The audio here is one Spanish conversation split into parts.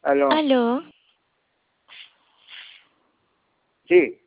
Aló. Aló, Sí.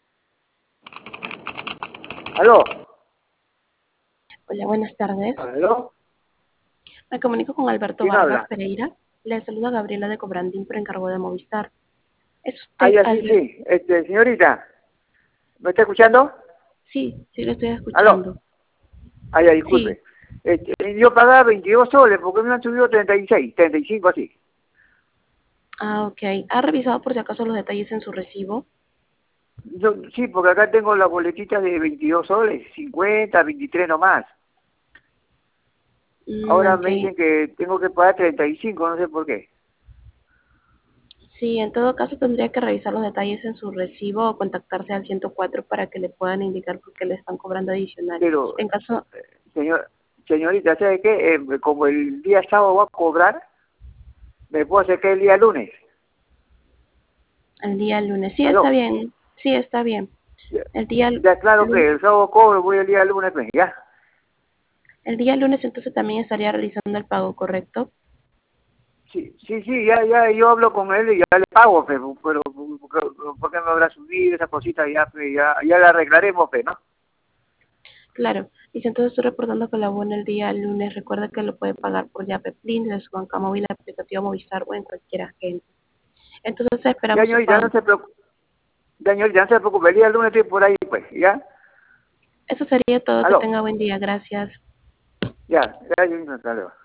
Aló. Hola, buenas tardes. Aló. Me comunico con Alberto ¿Quién Vargas habla? Pereira. Le saluda Gabriela de Cobrandín por encargo de Movistar. ¿Es Ah, usted ya, sí, alguien? sí. Señorita, ¿me está escuchando? Sí, lo estoy Aló. escuchando. Ah, ya, Sí. disculpe. Yo pagaba 22 soles porque me han subido 36, 35 así. Ah, ok. ¿Ha revisado por si acaso los detalles en su recibo? Sí, porque acá tengo las boletitas de 22 soles, 50, 23 nomás. Ahora Ok. me dicen que tengo que pagar 35, no sé por qué. Sí, en todo caso tendría que revisar los detalles en su recibo o contactarse al 104 para que le puedan indicar por qué le están cobrando adicional. Pero, En caso, señor, señorita, ¿sabe qué? Como el día sábado va a cobrar, me puedo acercar el día lunes. el día lunes. Sí, está ¿Aló? bien. Sí, está bien. Ya, El día ya claro que lunes. el sábado cobro, voy el día lunes, pues, ya. El día lunes entonces también estaría realizando el pago, ¿correcto? Sí, sí, sí, ya, yo hablo con él y ya le pago, pero ¿por qué me habrá subido esa cosita? Ya, pues, ya la arreglaremos, pues, ¿no? Claro, y si entonces estoy reportando que la abona el día lunes, recuerda que lo puede pagar por Yape Plin, de su banca móvil, aplicativo Movistar o en cualquier agente. Entonces Ya, esperamos su señorita, pago. no se preocupe, ya, señorita, no se preocupe, el día lunes estoy por ahí, pues, ¿ya? Eso sería todo, que ¿Aló? tenga buen día, gracias. Ya, señorita, hasta luego.